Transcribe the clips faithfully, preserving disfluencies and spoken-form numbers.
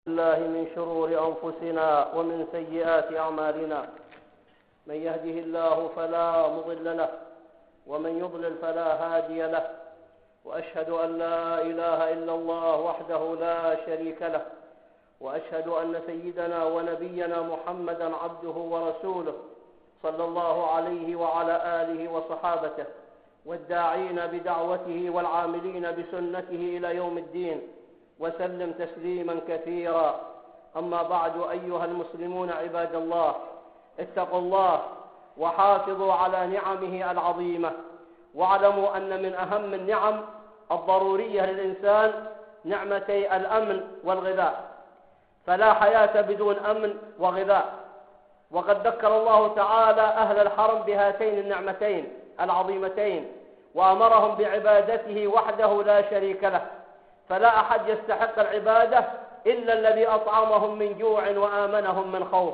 الله من شرور أنفسنا ومن سيئات أعمالنا. من يهده الله فلا مضل له ومن يضلل فلا هادي له، وأشهد أن لا إله إلا الله وحده لا شريك له، وأشهد أن سيدنا ونبينا محمدا عبده ورسوله صلى الله عليه وعلى آله وصحابته والداعين بدعوته والعاملين بسنته إلى يوم الدين، وسلم تسليما كثيرا. أما بعد، أيها المسلمون عباد الله، اتقوا الله وحافظوا على نعمه العظيمة، واعلموا أن من أهم النعم الضرورية للإنسان نعمتي الأمن والغذاء، فلا حياة بدون أمن وغذاء. وقد ذكر الله تعالى أهل الحرم بهاتين النعمتين العظيمتين، وأمرهم بعبادته وحده لا شريك له، فلا أحد يستحق العبادة إلا الذي أطعمهم من جوع وآمنهم من خوف.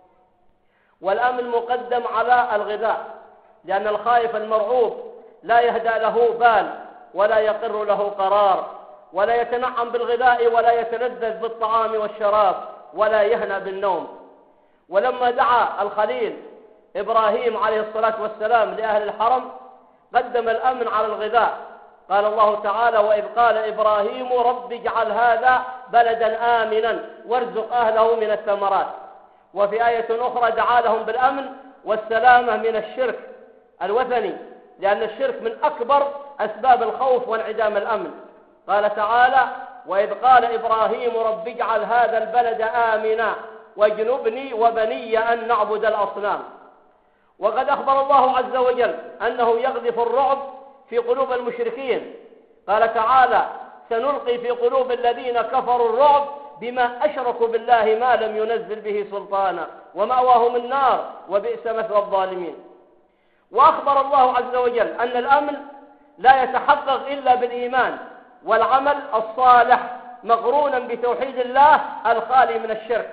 والأمن مقدم على الغذاء، لأن الخائف المرعوب لا يهدى له بال ولا يقر له قرار، ولا يتنعم بالغذاء ولا يتلذذ بالطعام والشراب ولا يهنى بالنوم. ولما دعا الخليل إبراهيم عليه الصلاة والسلام لأهل الحرم قدم الأمن على الغذاء. قال الله تعالى: وإذ قال إبراهيم رب اجعل هذا بلدا آمنا وارزق أهله من الثمرات. وفي آية أخرى دعا لهم بالأمن والسلامة من الشرك الوثني، لأن الشرك من أكبر أسباب الخوف وانعدام الأمن. قال تعالى: وإذ قال إبراهيم رب اجعل هذا البلد آمنا واجنبني وبني أن نعبد الأصنام. وقد أخبر الله عز وجل أنه يقذف الرعب في قلوب المشركين. قال تعالى: سنلقي في قلوب الذين كفروا الرعب بما أشركوا بالله ما لم ينزل به سلطانا ومأواهم النار وبئس مثوى الظالمين. وأخبر الله عز وجل أن الأمن لا يتحقق إلا بالإيمان والعمل الصالح مقرونا بتوحيد الله الخالي من الشرك.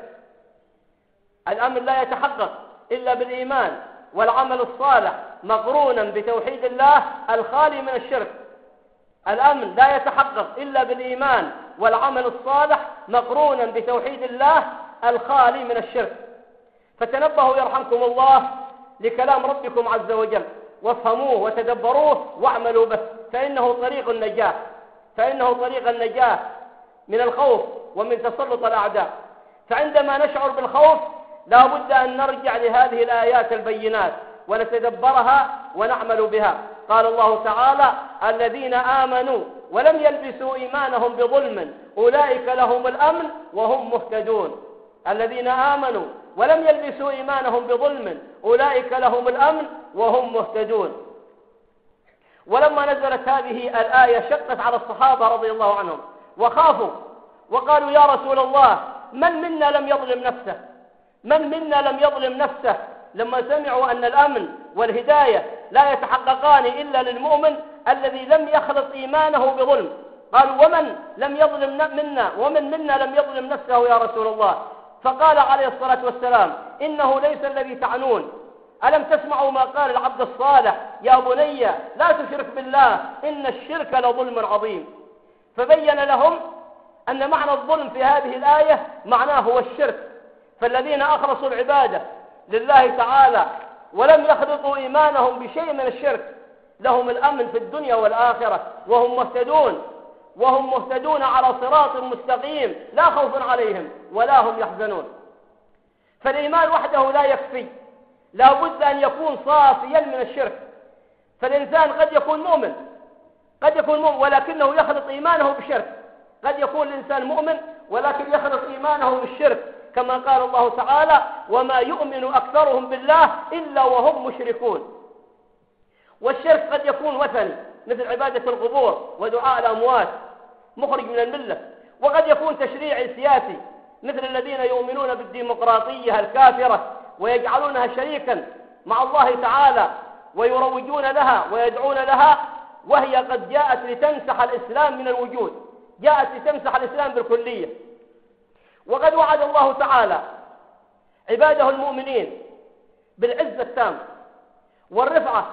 الأمن لا يتحقق إلا بالإيمان والعمل الصالح مقرونا بتوحيد الله الخالي من الشرك. الأمن لا يتحقق إلا بالإيمان والعمل الصالح مقرونا بتوحيد الله الخالي من الشرك. فتنبهوا يرحمكم الله لكلام ربكم عز وجل، وافهموه وتدبروه واعملوا به، فإنه طريق النجاة فإنه طريق النجاة من الخوف ومن تسلط الأعداء. فعندما نشعر بالخوف لا بد أن نرجع لهذه الآيات البينات ونتدبرها ونعمل بها. قال الله تعالى: الذين آمنوا ولم يلبسوا إيمانهم بظلم أولئك لهم الأمن وهم مهتدون. الذين آمنوا ولم يلبسوا إيمانهم بظلم أولئك لهم الأمن وهم مهتدون. ولما نزلت هذه الآية شقت على الصحابة رضي الله عنهم وخافوا وقالوا: يا رسول الله، من منا لم يظلم نفسه من منا لم يظلم نفسه لما سمعوا أن الأمن والهداية لا يتحققان إلا للمؤمن الذي لم يخلط إيمانه بظلم. قالوا: ومن لم يظلم منا ومن منا لم يظلم نفسه يا رسول الله؟ فقال عليه الصلاة والسلام: إنه ليس الذي تعنون. ألم تسمعوا ما قال العبد الصالح: يا بني لا تشرك بالله إن الشرك لظلم عظيم. فبين لهم أن معنى الظلم في هذه الآية معناه هو الشرك. فالذين أخلصوا العبادة لله تعالى ولم يخلطوا إيمانهم بشيء من الشرك لهم الأمن في الدنيا والآخرة، وهم مهتدون وهم مهتدون على صراط مستقيم لا خوف عليهم ولا هم يحزنون. فالإيمان وحده لا يكفي، لا بد أن يكون صافيا من الشرك. فالإنسان قد يكون مؤمن قد يكون مؤمن ولكنه يخلط إيمانه بالشرك. قد يكون الإنسان مؤمن ولكن يخلط إيمانه بالشرك، كما قال الله تعالى: وما يؤمن أكثرهم بالله إلا وهم مشركون. والشرك قد يكون وثني مثل عبادة القبور ودعاء الأموات مخرج من الملة، وقد يكون تشريعي سياسي مثل الذين يؤمنون بالديمقراطية الكافرة ويجعلونها شريكا مع الله تعالى ويروجون لها ويدعون لها، وهي قد جاءت لتمسح الإسلام من الوجود، جاءت لتمسح الإسلام بالكلية. وقد وعد الله تعالى عباده المؤمنين بالعزة التام والرفعة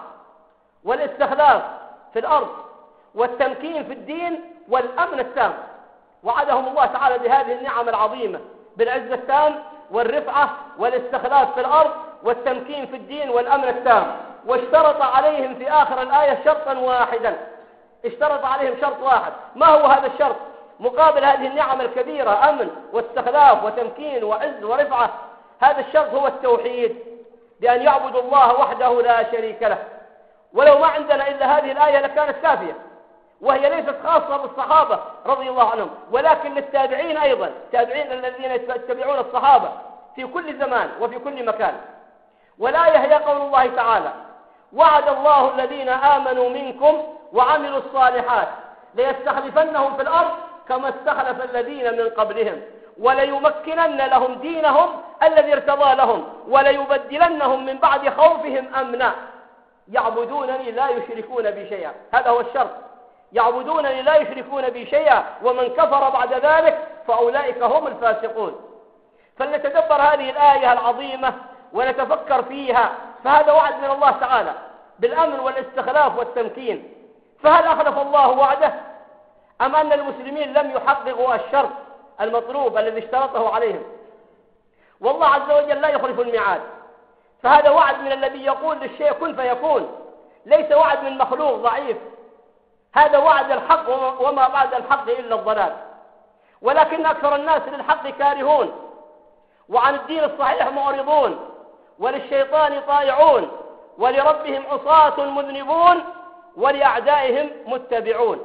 والاستخلاف في الأرض والتمكين في الدين والأمن التام. وعدهم الله تعالى بهذه النعم العظيمة بالعز التام والرفعة والاستخلاف في الأرض والتمكين في الدين والأمن التام، واشترط عليهم في آخر الآية شرطا واحدا، اشترط عليهم شرط واحد. ما هو هذا الشرط؟ مقابل هذه النعم الكبيرة، أمن واستخلاف وتمكين وعز ورفعة، هذا الشرط هو التوحيد، بأن يعبدوا الله وحده لا شريك له. ولو ما عندنا إلا هذه الآية لكانت كافية، وهي ليست خاصة بالصحابة رضي الله عنهم، ولكن للتابعين أيضا، التابعين الذين يتبعون الصحابة في كل زمان وفي كل مكان. والآية هي قول الله تعالى: وعد الله الذين آمنوا منكم وعملوا الصالحات ليستخلفنهم في الأرض كما استخلف الذين من قبلهم وليمكنن لهم دينهم الذي ارتضى لهم وليبدلنهم من بعد خوفهم أمنا يعبدونني لا يشركون بي شيئا. هذا هو الشرط، يعبدونني لا يشركون بي شيئا، ومن كفر بعد ذلك فأولئك هم الفاسقون. فلنتدبر هذه الآية العظيمة ونتفكر فيها، فهذا وعد من الله تعالى بالأمن والاستخلاف والتمكين. فهل أخلف الله وعده أم أن المسلمين لم يحققوا الشرط المطلوب الذي اشترطه عليهم؟ والله عز وجل لا يخلف الميعاد، فهذا وعد من الذي يقول للشيء كن فيكون، ليس وعد من مخلوق ضعيف، هذا وعد الحق وما بعد الحق إلا الضلال. ولكن أكثر الناس للحق كارهون، وعن الدين الصحيح معرضون، وللشيطان طائعون، ولربهم عصاة مذنبون، ولأعدائهم متبعون.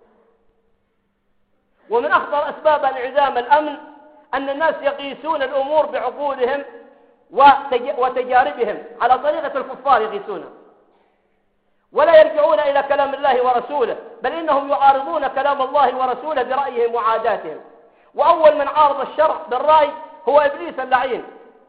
ومن أخطر أسباب انعدام الأمن أن الناس يقيسون الأمور بعقولهم وتجاربهم على طريقة الكفار يقيسونها، ولا يرجعون إلى كلام الله ورسوله، بل إنهم يعارضون كلام الله ورسوله برأيهم وعاداتهم. وأول من عارض الشرع بالرأي هو إبليس اللعين.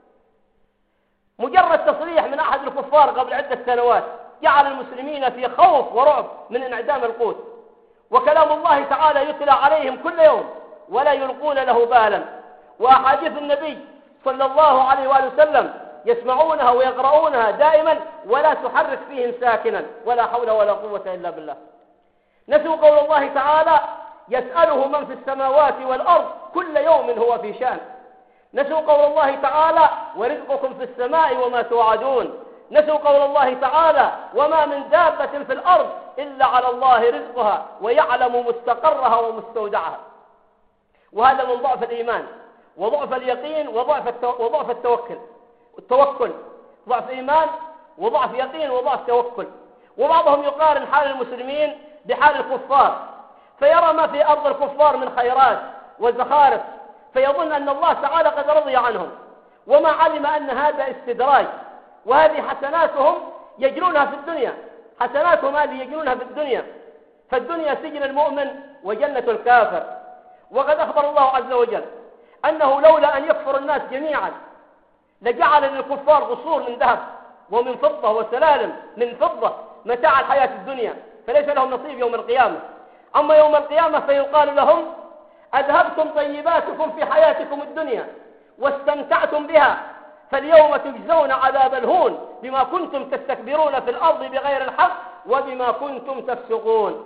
مجرد تصريح من أحد الكفار قبل عدة سنوات جعل المسلمين في خوف ورعب من انعدام القوت، وكلام الله تعالى يتلى عليهم كل يوم ولا يلقون له بالا، وأحاديث النبي صلى الله عليه وآله وسلم يسمعونها ويقرؤونها دائما ولا تحرك فيهم ساكنا، ولا حول ولا قوة إلا بالله. نسوا قول الله تعالى: يسأله من في السماوات والأرض كل يوم هو في شأن. نسوا قول الله تعالى: ورزقكم في السماء وما توعدون. نسوا قول الله تعالى: وما من دابة في الأرض إلا على الله رزقها ويعلم مستقرها ومستودعها. وهذا من ضعف الإيمان وضعف اليقين وضعف وضعف التوكل التوكل ضعف إيمان وضعف يقين وضعف توكل. وبعضهم يقارن حال المسلمين بحال الكفار، فيرى ما في أرض الكفار من خيرات وزخارف فيظن أن الله تعالى قد رضي عنهم، وما علم أن هذا استدراج، وهذه حسناتهم يجنونها في الدنيا، حسناتهم هذه يجنونها في الدنيا، فالدنيا سجن المؤمن وجنة الكافر. وقد أخبر الله عز وجل أنه لولا أن يكفر الناس جميعا لجعل للكفار قصور من ذهب ومن فضة وسلالم من فضة متاع الحياة الدنيا، فليس لهم نصيب يوم القيامة. أما يوم القيامة فيقال لهم: أذهبتم طيباتكم في حياتكم الدنيا واستمتعتم بها، فاليوم تجزون عذاب الهون بما كنتم تستكبرون في الأرض بغير الحق وبما كنتم تفسقون.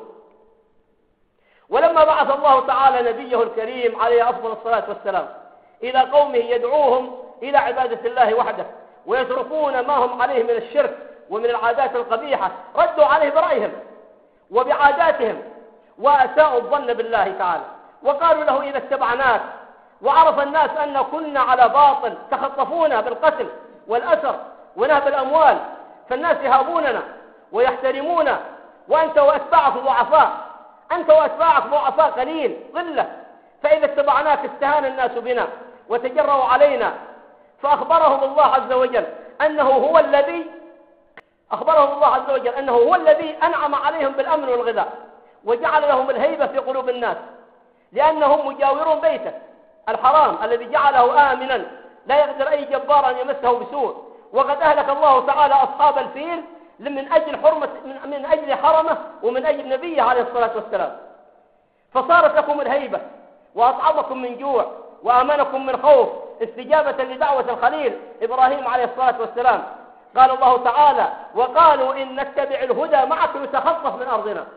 ولما بعث الله تعالى نبيه الكريم عليه أفضل الصلاة والسلام إلى قومه يدعوهم إلى عبادة الله وحده ويتركون ما هم عليه من الشرك ومن العادات القبيحة، ردوا عليه برأيهم وبعاداتهم وأساءوا الظن بالله تعالى، وقالوا له: إذا اتبعناك وعرف الناس أن كنا على باطل تخطفونا بالقتل والأسر ونهب الأموال، فالناس يهابوننا ويحترمونا، وأنت وأتباعك ضعفاء، أنت وأتباعك ضعفاء قليل ظلة، فإذا اتبعناك استهان الناس بنا وتجروا علينا. فأخبرهم الله عز وجل أنه هو الذي أخبرهم الله عز وجل أنه هو الذي أنعم عليهم بالأمن والغذاء وجعل لهم الهيبة في قلوب الناس، لأنهم مجاورون بيته الحرام الذي جعله آمنا لا يقدر أي جبار أن يمسه بسوء. وقد أهلك الله تعالى أصحاب الفيل من أجل حرمة من أجل حرمه ومن أجل نبيه عليه الصلاة والسلام، فصارت لكم الهيبة وأطعمكم من جوع وآمنكم من خوف استجابة لدعوة الخليل إبراهيم عليه الصلاة والسلام. قال الله تعالى: وقالوا إن نتبع الهدى معك نتخطف من أرضنا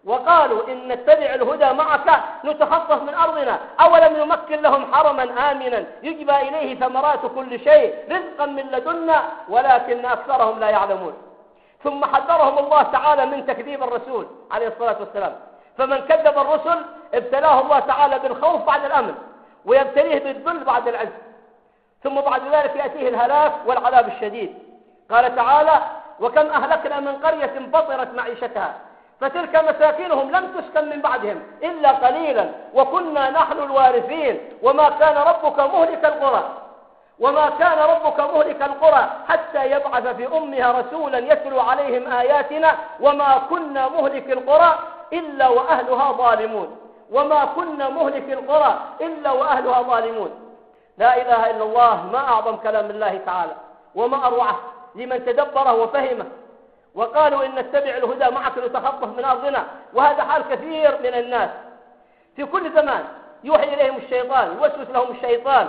وقالوا إن نتبع الهدى معك نتخطف من أرضنا، أولم نمكن لهم حرما آمنا يجبى إليه ثمرات كل شيء رزقا من لدنا ولكن أكثرهم لا يعلمون. ثم حذرهم الله تعالى من تكذيب الرسول عليه الصلاة والسلام، فمن كذب الرسل ابتلاه الله تعالى بالخوف بعد الأمن، ويبتليه بالذل بعد العز، ثم بعد ذلك يأتيه الهلاك والعذاب الشديد. قال تعالى: وكم أهلكنا من قرية بطرت معيشتها فتلك مساكنهم لم تسكن من بعدهم إلا قليلا وكنا نحن الوارثين وما كان ربك مهلك القرى وما كان ربك مهلك القرى حتى يبعث في أمها رسولا يتلو عليهم آياتنا وما كنا مهلك القرى إلا وأهلها ظالمون وما كنا مهلك القرى إلا وأهلها ظالمون. لا إله إلا الله، ما أعظم كلام الله تعالى وما أروعه لمن تدبره وفهمه. وقالوا إن نتبع الهدى معك نتخطف من أرضنا، وهذا حال كثير من الناس في كل زمان، يوحي إليهم الشيطان، يوسوس لهم الشيطان،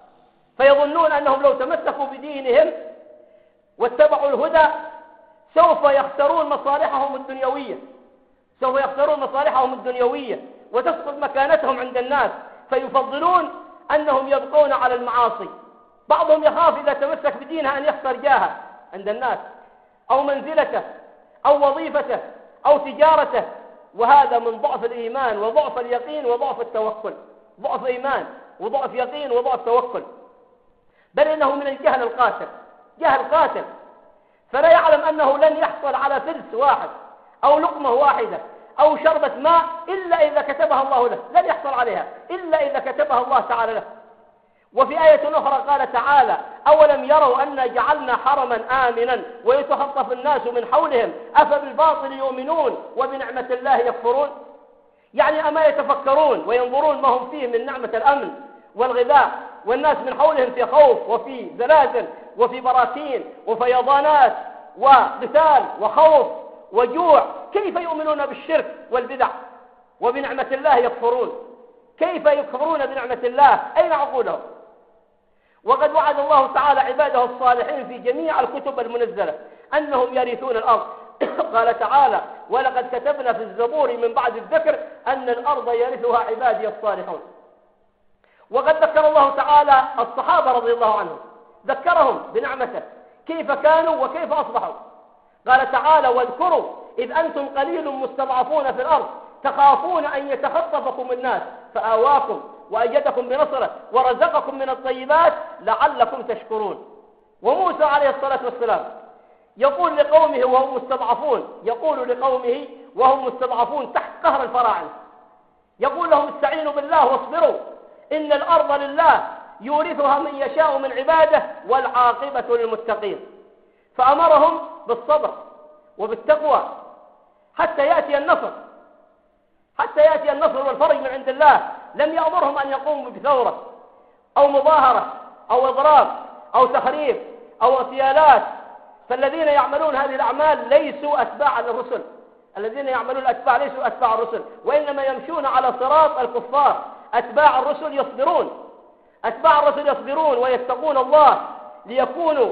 فيظنون أنهم لو تمسكوا بدينهم واتبعوا الهدى سوف يخسرون مصالحهم الدنيوية سوف يخسرون مصالحهم الدنيوية وتسقط مكانتهم عند الناس، فيفضلون أنهم يبقون على المعاصي. بعضهم يخاف إذا تمسك بدينه أن يخسر جاهه عند الناس أو منزلته أو وظيفته أو تجارته، وهذا من ضعف الإيمان وضعف اليقين وضعف التوكل. ضعف إيمان وضعف يقين وضعف توكل، بل إنه من الجهل القاتل، جهل قاتل، فلا يعلم أنه لن يحصل على فلس واحد أو لقمة واحدة أو شربة ماء إلا إذا كتبها الله له، لن يحصل عليها إلا إذا كتبها الله تعالى له. وفي آية أخرى قال تعالى: أولم يروا أنا جعلنا حرما آمنا ويتخطف الناس من حولهم أفبالباطل يؤمنون وبنعمة الله يكفرون. يعني أما يتفكرون وينظرون ما هم فيه من نعمة الأمن والغذاء، والناس من حولهم في خوف وفي زلازل وفي براكين وفيضانات وقتال وخوف وجوع، كيف يؤمنون بالشرك والبدع وبنعمة الله يكفرون؟ كيف يكفرون بنعمة الله؟ أين عقولهم؟ وقد وعد الله تعالى عباده الصالحين في جميع الكتب المنزلة أنهم يرثون الأرض. قال تعالى: ولقد كتبنا في الزبور من بعد الذكر أن الأرض يرثها عبادي الصالحون. وقد ذكر الله تعالى الصحابة رضي الله عنهم، ذكرهم بنعمته كيف كانوا وكيف أصبحوا. قال تعالى: واذكروا إذ أنتم قليل مستضعفون في الأرض تخافون أن يتخطفكم الناس فآواكم وأيدكم بنصره ورزقكم من الطيبات لعلكم تشكرون. وموسى عليه الصلاة والسلام يقول لقومه وهم مستضعفون يقول لقومه وهم مستضعفون تحت قهر الفراعنة، يقول لهم: استعينوا بالله واصبروا إن الأرض لله يورثها من يشاء من عباده والعاقبة للمتقين. فأمرهم بالصبر وبالتقوى حتى يأتي النصر حتى يأتي النصر والفرج من عند الله. لم يأمرهم أن يقوموا بثورة أو مظاهرة أو إضراب أو تخريب أو اغتيالات، فالذين يعملون هذه الأعمال ليسوا أتباعا للرسل، الذين يعملون الأتباع ليسوا أتباع الرسل، وإنما يمشون على صراط الكفار. أتباع الرسل يصبرون أتباع الرسل يصبرون ويتقون الله ليكونوا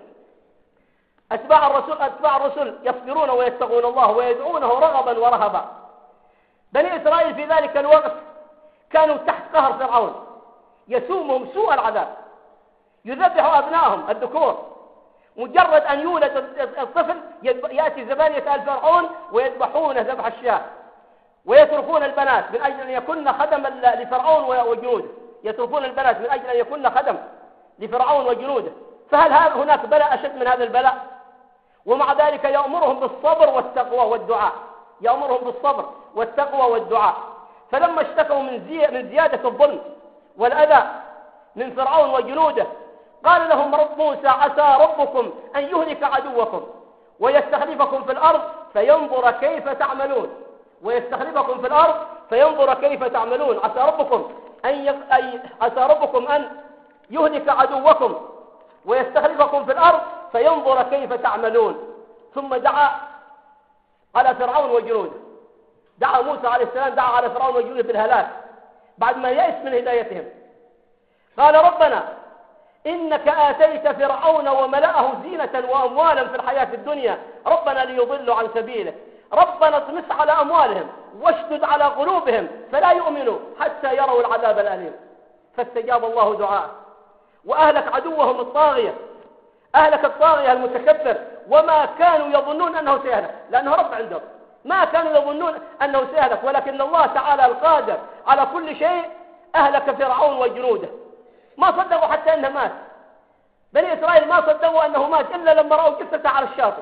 أتباع الرسل أتباع الرسل يصبرون ويتقون الله ويدعونه رغبا ورهبا. بني إسرائيل في ذلك الوقت كانوا تحت قهر فرعون يسومهم سوء العذاب، يذبح أبنائهم الذكور، مجرد أن يولد الطفل يأتي زبانية آل فرعون ويذبحونه ذبح الشاة ويتركون البنات من أجل أن يكون خدما لفرعون وجنوده، يتركون البنات من أجل أن يكون خدم لفرعون وجنوده. فهل هناك بلاء أشد من هذا البلاء؟ ومع ذلك يأمرهم بالصبر والتقوى والدعاء يأمرهم بالصبر والتقوى والدعاء. فلما اشتكوا من, زي... من زيادة الظلم والأذى من فرعون وجنوده قال لهم رب موسى: عسى ربكم أن يهلك عدوكم ويستخلفكم في الأرض فينظر كيف تعملون ويستخلفكم في الأرض فينظر كيف تعملون عسى ربكم أن ي... أي... عسى ربكم أن يهلك عدوكم ويستخلفكم في الأرض فينظر كيف تعملون. ثم دعا على فرعون وجنوده، دعا موسى عليه السلام دعا على فرعون وجنوده بالهلاك بعد ما يئس من هدايتهم. قال: ربنا إنك آتيت فرعون وملأه زينة وأموالا في الحياة الدنيا ربنا ليضلوا عن سبيلك ربنا اطمس على أموالهم واشدد على قلوبهم فلا يؤمنوا حتى يروا العذاب الأليم. فاستجاب الله دعاءه وأهلك عدوهم الطاغية، أهلك الطاغية المتكبر، وما كانوا يظنون أنه سيهلك، لأنه رب عندهم، ما كانوا يظنون أنه سيهلك، ولكن الله تعالى القادر على كل شيء أهلك فرعون وجنوده. ما صدقوا حتى أنه مات، بني إسرائيل ما صدقوا أنه مات إلا لما رأوا جثته على الشاطئ،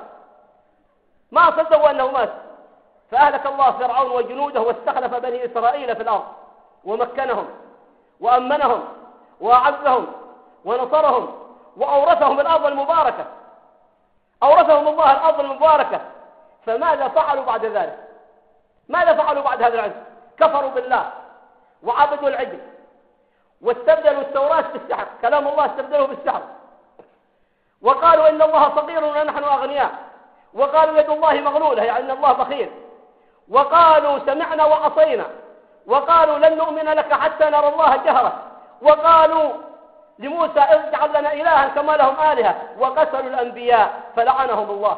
ما صدقوا أنه مات. فأهلك الله فرعون وجنوده واستخلف بني إسرائيل في الأرض ومكنهم وأمنهم وأعزهم ونصرهم وأورثهم الأرض المباركة، أورثهم الله الأرض المباركة. فماذا فعلوا بعد ذلك؟ ماذا فعلوا بعد هذا العز؟ كفروا بالله وعبدوا العجل واستبدلوا التوراة بالسحر، كلام الله استبدلوه بالسحر، وقالوا إن الله فقير ونحن أغنياء، وقالوا يد الله مغلولة يعني أن الله بخيل، وقالوا سمعنا وعصينا، وقالوا لن نؤمن لك حتى نرى الله جهرة، وقالوا لموسى اجعل لنا إلها كما لهم آلهة، وقتلوا الأنبياء فلعنهم الله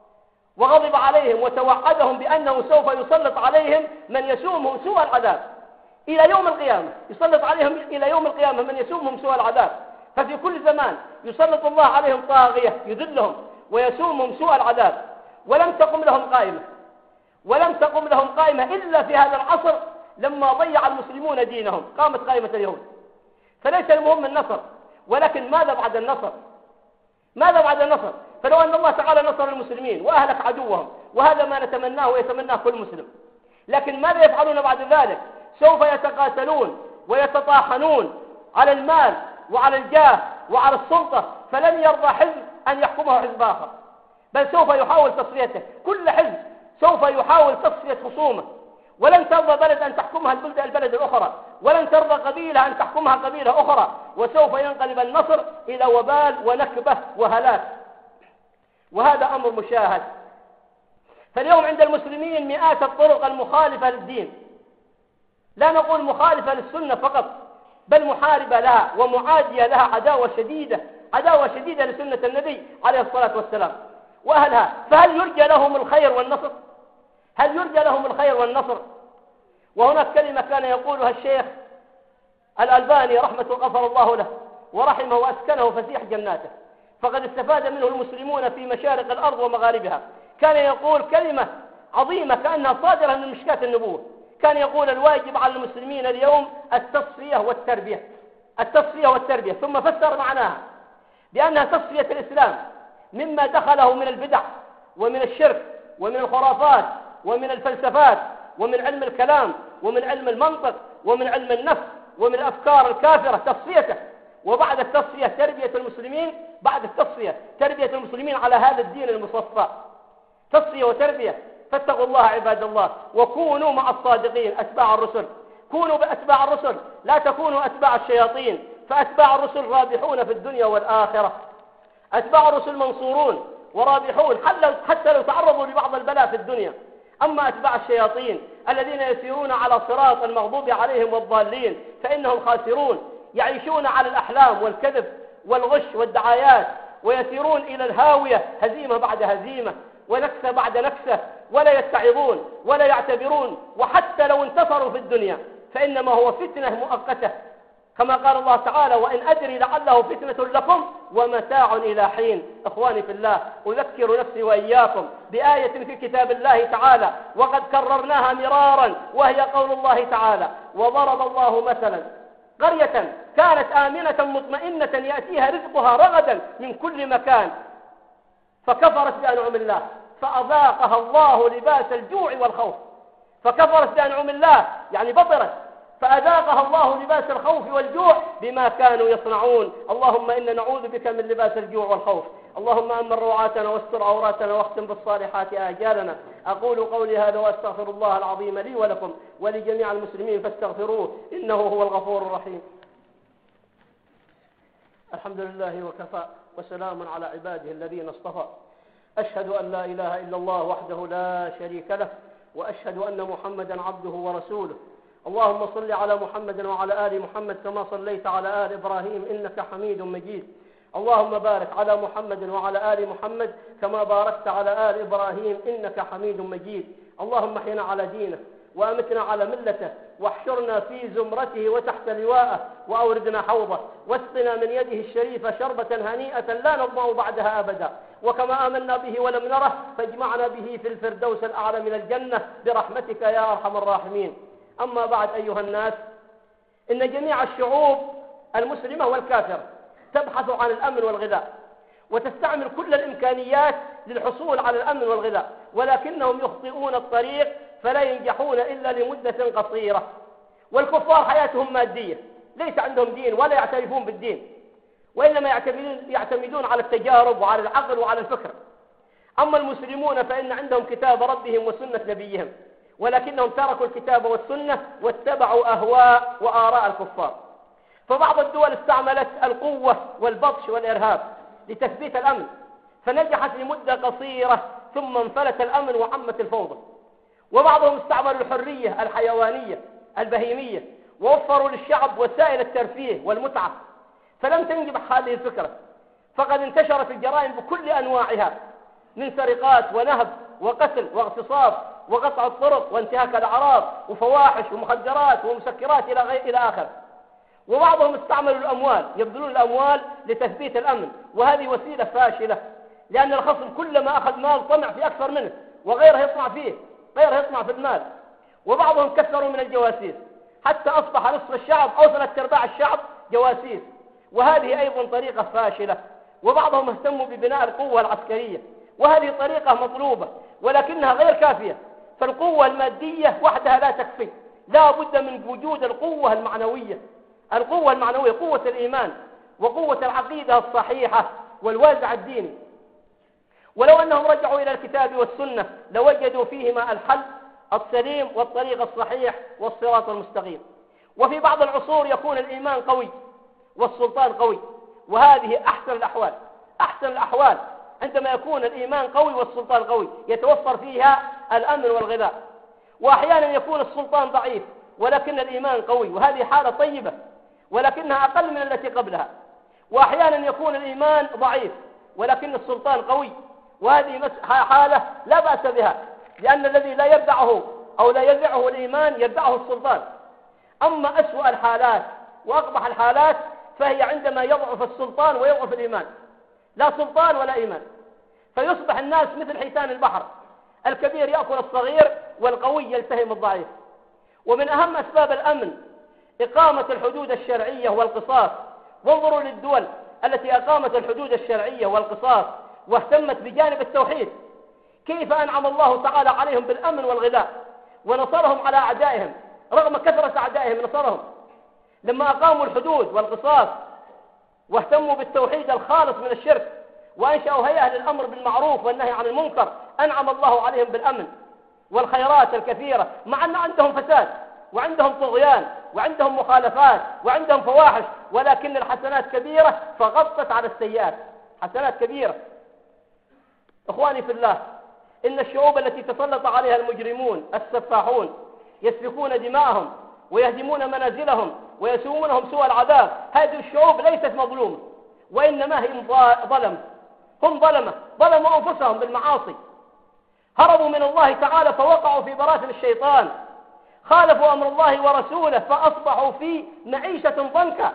وغضب عليهم وتوعدهم بأنه سوف يسلط عليهم من يسومهم سوء العذاب إلى يوم القيامة، يسلط عليهم إلى يوم القيامة من يسومهم سوء العذاب. ففي كل زمان يسلط الله عليهم طاغية يذلهم ويسومهم سوء العذاب، ولم تقم لهم قائمة، ولم تقم لهم قائمة إلا في هذا العصر لما ضيع المسلمون دينهم قامت قائمة اليهود. فليس المهم النصر، ولكن ماذا بعد النصر؟ ماذا بعد النصر؟ فلو أن الله تعالى نصر المسلمين وأهلك عدوهم، وهذا ما نتمناه ويتمناه كل مسلم، لكن ماذا يفعلون بعد ذلك؟ سوف يتقاتلون ويتطاحنون على المال وعلى الجاه وعلى السلطة، فلن يرضى حزب أن يحكمه حزب آخر، بل سوف يحاول تصفيته، كل حزب سوف يحاول تصفية خصومه، ولن ترضى بلد أن تحكمها البلد البلد الأخرى، ولن ترضى قبيلة أن تحكمها قبيلة أخرى، وسوف ينقلب النصر إلى وبال ونكبة وهلاك، وهذا أمر مشاهد. فاليوم عند المسلمين مئات الطرق المخالفة للدين، لا نقول مخالفة للسنة فقط، بل محاربة لها ومعادية لها، عداوة شديدة، عداوة شديدة لسنة النبي عليه الصلاة والسلام وأهلها. فهل يرجى لهم الخير والنصر؟ هل يرجى لهم الخير والنصر؟ وهناك كلمة كان يقولها الشيخ الألباني رحمة غفر الله له ورحمه وأسكنه فسيح جناته، فقد استفاد منه المسلمون في مشارق الأرض ومغاربها. كان يقول كلمة عظيمة كأنها صادرة من مشكاة النبوة، كان يقول الواجب على المسلمين اليوم التصفية والتربية، التصفية والتربية، ثم فسر معناها بأنها تصفية الإسلام مما دخله من البدع ومن الشرك ومن الخرافات ومن الفلسفات ومن علم الكلام ومن علم المنطق ومن علم النفس ومن الأفكار الكافرة، تصفيته. وبعد التصفية تربية المسلمين، بعد التصفية تربية المسلمين على هذا الدين المصفى، تصفية وتربية. فاتقوا الله عباد الله وكونوا مع الصادقين أتباع الرسل، كونوا بأتباع الرسل لا تكونوا أتباع الشياطين، فأتباع الرسل رابحون في الدنيا والآخرة، أتباع الرسل منصورون ورابحون حتى لو تعرضوا لبعض البلاء في الدنيا. أما أتباع الشياطين الذين يسيرون على صراط المغضوب عليهم والضالين فإنهم خاسرون، يعيشون على الأحلام والكذب والغش والدعايات، ويسيرون إلى الهاوية هزيمة بعد هزيمة ونكسة بعد نكسة، ولا يتعظون ولا يعتبرون، وحتى لو انتصروا في الدنيا فإنما هو فتنة مؤقتة، كما قال الله تعالى وإن أدري لعله فتنة لكم ومتاع إلى حين. إخواني في الله، أذكر نفسي وإياكم بآية في كتاب الله تعالى وقد كررناها مرارا، وهي قول الله تعالى وضرب الله مثلا قرية كانت آمنة مطمئنة يأتيها رزقها رغدا من كل مكان فكفرت بأنعم الله فأذاقها الله لباس الجوع والخوف، فكفرت بأنعم الله يعني بطرت، فأذاقها الله لباس الخوف والجوع بما كانوا يصنعون. اللهم إنا نعوذ بك من لباس الجوع والخوف. اللهم أمن روعاتنا واستر عوراتنا واختم بالصالحات آجالنا. أقول قولي هذا وأستغفر الله العظيم لي ولكم ولجميع المسلمين فاستغفروه إنه هو الغفور الرحيم. الحمد لله وكفى وسلام على عباده الذين اصطفى. أشهد أن لا إله إلا الله وحده لا شريك له، وأشهد أن محمدا عبده ورسوله. اللهم صل على محمد وعلى آل محمد كما صليت على آل إبراهيم إنك حميد مجيد، اللهم بارك على محمد وعلى آل محمد كما باركت على آل إبراهيم إنك حميد مجيد. اللهم احينا على دينه وأمتنا على ملته واحشرنا في زمرته وتحت لواءه وأوردنا حوضه واسقنا من يده الشريفة شربة هنيئة لا نظمأ بعدها أبدا. وكما آمنا به ولم نره فاجمعنا به في الفردوس الأعلى من الجنة برحمتك يا أرحم الراحمين. أما بعد أيها الناس، إن جميع الشعوب المسلمة والكافرة تبحث عن الأمن والغذاء وتستعمل كل الإمكانيات للحصول على الأمن والغذاء، ولكنهم يخطئون الطريق فلا ينجحون إلا لمدة قصيرة. والكفار حياتهم مادية، ليس عندهم دين ولا يعترفون بالدين، وإنما يعتمدون على التجارب وعلى العقل وعلى الفكر. أما المسلمون فإن عندهم كتاب ربهم وسنة نبيهم، ولكنهم تركوا الكتاب والسنة واتبعوا أهواء وآراء الكفار. فبعض الدول استعملت القوة والبطش والإرهاب لتثبيت الأمن، فنجحت لمدة قصيرة ثم انفلت الأمن وعمت الفوضى. وبعضهم استعملوا الحرية الحيوانية البهيمية ووفروا للشعب وسائل الترفيه والمتعة، فلم تنجح هذه الفكرة، فقد انتشرت الجرائم بكل أنواعها من سرقات ونهب وقتل واغتصاب وقطع الطرق وانتهاك الأعراض وفواحش ومخدرات ومسكرات إلى غير إلى آخر. وبعضهم استعملوا الأموال، يبذلون الأموال لتثبيت الأمن، وهذه وسيلة فاشلة، لأن الخصم كلما أخذ مال طمع في أكثر منه وغيره يطمع فيه، غيره يطمع في المال. وبعضهم كثروا من الجواسيس حتى أصبح نصف الشعب أو ثلاثة أرباع الشعب جواسيس، وهذه أيضا طريقة فاشلة. وبعضهم اهتموا ببناء القوة العسكرية، وهذه طريقة مطلوبة ولكنها غير كافية، فالقوة المادية وحدها لا تكفي، لا بد من وجود القوة المعنوية. القوة المعنوية قوة الإيمان وقوة العقيدة الصحيحة والوازع الديني. ولو أنهم رجعوا إلى الكتاب والسنة لوجدوا فيهما الحل السليم والطريق الصحيح والصراط المستقيم. وفي بعض العصور يكون الإيمان قوي والسلطان قوي، وهذه أحسن الأحوال. أحسن الأحوال عندما يكون الإيمان قوي والسلطان قوي، يتوفر فيها الأمن والغذاء. وأحيانا يكون السلطان ضعيف ولكن الإيمان قوي، وهذه حالة طيبة ولكنها أقل من التي قبلها. وأحيانا يكون الإيمان ضعيف ولكن السلطان قوي، وهذه حالة لا بأس بها، لأن الذي لا يبدعه أو لا يزعه الإيمان يبدعه السلطان. أما أسوأ الحالات وأقبح الحالات فهي عندما يضعف السلطان ويضعف الإيمان، لا سلطان ولا إيمان، فيصبح الناس مثل حيتان البحر، الكبير يأكل الصغير والقوي يلتهم الضعيف. ومن أهم أسباب الأمن إقامة الحدود الشرعية والقصاص. وانظروا للدول التي أقامت الحدود الشرعية والقصاص واهتمت بجانب التوحيد، كيف أنعم الله تعالى عليهم بالأمن والغذاء ونصرهم على أعدائهم، رغم كثرة أعدائهم نصرهم. لما أقاموا الحدود والقصاص واهتموا بالتوحيد الخالص من الشرك وأنشأوا هيئة للأمر بالمعروف والنهي عن المنكر، أنعم الله عليهم بالأمن والخيرات الكثيرة، مع أن عندهم فساد وعندهم طغيان وعندهم مخالفات وعندهم فواحش، ولكن الحسنات كبيرة فغطت على السيئات، حسنات كبيرة. إخواني في الله، إن الشعوب التي تسلط عليها المجرمون السفاحون يسفكون دماءهم ويهدمون منازلهم ويسومونهم سوء العذاب، هذه الشعوب ليست مظلومة، وإنما هم ظلم، هم ظلمة، ظلموا أنفسهم بالمعاصي، هربوا من الله تعالى فوقعوا في براثن الشيطان، خالفوا أمر الله ورسوله فأصبحوا في معيشة ضنكا.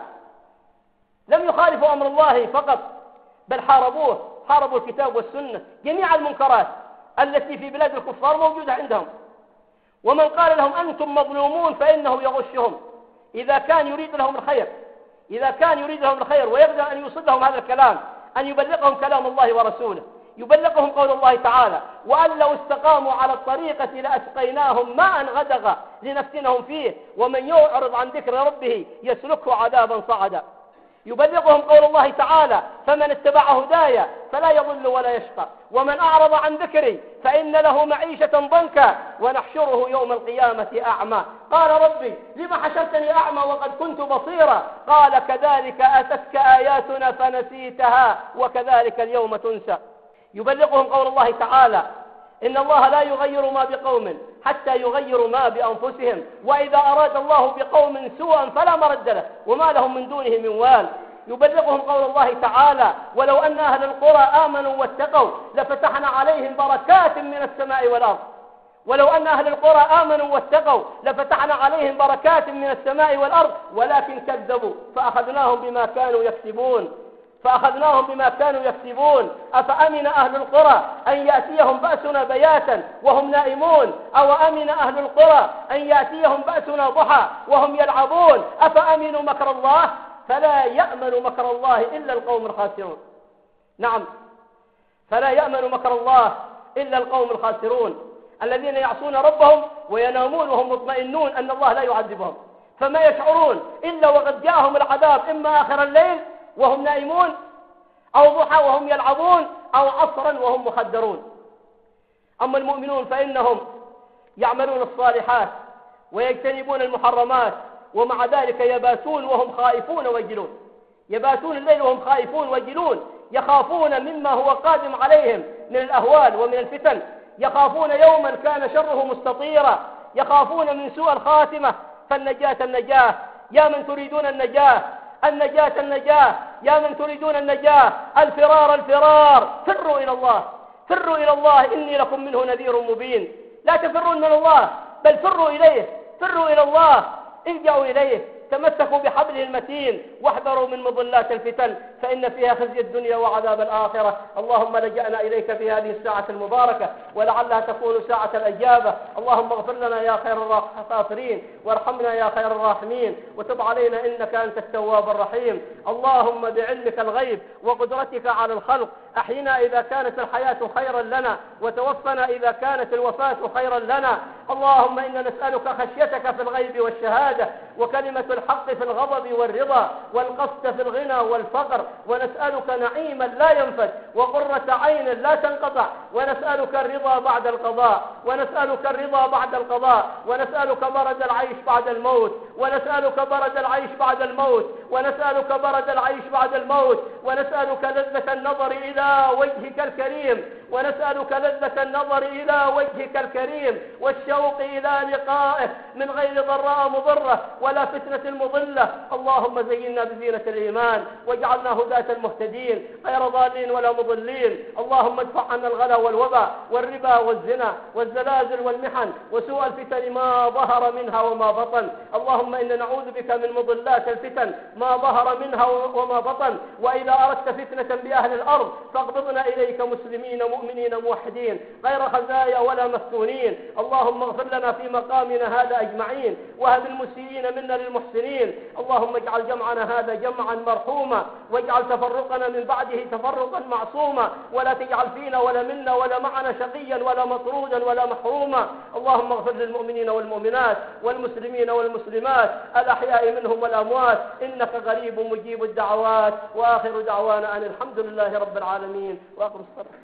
لم يخالفوا أمر الله فقط بل حاربوه، حاربوا الكتاب والسنة. جميع المنكرات التي في بلاد الكفار موجودة عندهم. ومن قال لهم أنتم مظلومون فإنه يغشهم، إذا كان يريد لهم الخير، إذا كان يريد لهم الخير ويقدر أن يوصلهم هذا الكلام، أن يبلغهم كلام الله ورسوله، يبلغهم قول الله تعالى: وأن لو استقاموا على الطريقة لأسقيناهم ماء غدقا لنفتنهم فيه ومن يعرض عن ذكر ربه يسلكه عذابا صعدا. يبلغهم قول الله تعالى: فمن اتبع هدايا فلا يضل ولا يشقى ومن أعرض عن ذكري فإن له معيشة ضنكا ونحشره يوم القيامة أعمى. قال: ربي لم حشرتني أعمى وقد كنت بصيرا؟ قال: كذلك أتتك آياتنا فنسيتها وكذلك اليوم تنسى. يبلغهم قول الله تعالى: إن الله لا يغير ما بقوم حتى يغيروا ما بأنفسهم وإذا أراد الله بقوم سوءا فلا مرد له وما لهم من دونه من وال. يبلغهم قول الله تعالى: ولو أن أهل القرى آمنوا واتقوا لفتحنا عليهم بركات من السماء والأرض. ولو أن أهل القرى آمنوا واتقوا لفتحنا عليهم بركات من السماء والأرض ولكن كذبوا فأخذناهم بما كانوا يكسبون فأخذناهم بما كانوا يكسبون أفأمن أهل القرى أن يأتيهم بأسنا بياتا وهم نائمون أو أمن أهل القرى أن يأتيهم بأسنا ضحى وهم يلعبون أفأمنوا مكر الله فلا يأمن مكر الله إلا القوم الخاسرون. نعم، فلا يأمن مكر الله إلا القوم الخاسرون الذين يعصون ربهم وينامون وهم مطمئنون أن الله لا يعذبهم، فما يشعرون إلا وقد جاءهم العذاب إما آخر الليل وهم نائمون أو ضحى وهم يلعبون أو عصرا وهم مخدرون. أما المؤمنون فإنهم يعملون الصالحات ويجتنبون المحرمات ومع ذلك يباتون وهم خائفون ويجلون، يباتون الليل وهم خائفون ويجلون، يخافون مما هو قادم عليهم من الأهوال ومن الفتن، يخافون يوما كان شره مستطيرا، يخافون من سوء الخاتمة. فالنجاة النجاة يا من تريدون النجاة، النجاة النجاة يا من تريدون النجاة، الفرار الفرار، فروا إلى الله، فروا إلى الله إني لكم منه نذير مبين. لا تفرون من الله بل فروا إليه، فروا إلى الله، الجأوا إليه، تمسكوا بحبله المتين واحذروا من مضلات الفتن فإن فيها خزي الدنيا وعذاب الآخرة. اللهم لجأنا إليك في هذه الساعة المباركة ولعلها تكون ساعة الإجابة. اللهم اغفر لنا يا خير الغافرين وارحمنا يا خير الراحمين وتب علينا إنك أنت التواب الرحيم. اللهم بعلمك الغيب وقدرتك على الخلق أحينا إذا كانت الحياة خيرا لنا وتوفنا إذا كانت الوفاة خيرا لنا. اللهم إنا نسألك خشيتك في الغيب والشهادة وكلمة الحق في الغضب والرضا والقسط في الغنى والفقر، ونسألك نعيما لا ينفد وقرة عين لا تنقطع، ونسألك الرضا بعد القضاء ونسألك الرضا بعد القضاء ونسألك برد العيش بعد الموت ونسألك برد العيش بعد الموت ونسألك برد العيش بعد الموت ونسألك لذة النظر إلى وجهك الكريم ونسألك لذة النظر إلى وجهك الكريم والشوق إلى لقائه من غير ضراء مضرة ولا فتنة مضلة. اللهم زينا بزينة الإيمان واجعلنا هداة المهتدين غير ضالين ولا مضلين. اللهم ادفع عنا الغلا والوباء والربا والزنا والزلازل والمحن وسوء الفتن ما ظهر منها وما بطن. اللهم إنا نعوذ بك من مضلات الفتن ما ظهر منها وما بطن، وإذا أردت فتنة بأهل الأرض فاقبضنا إليك مسلمين مؤمنين موحدين غير خزايا ولا مفتونين. اللهم اغفر لنا في مقامنا هذا أجمعين وهب المسيئين منا للمحسنين. اللهم اجعل جمعنا هذا جمعا مرحوما واجعل تفرقنا من بعده تفرقا معصوما، ولا تجعل فينا ولا منا ولا معنا شقيا ولا مطرودا ولا محروما. اللهم اغفر للمؤمنين والمؤمنات والمسلمين والمسلمات الأحياء منهم والأموات إنك قريب مجيب الدعوات. وآخر دعوانا أن الحمد لله رب العالمين وآخر الصلاة.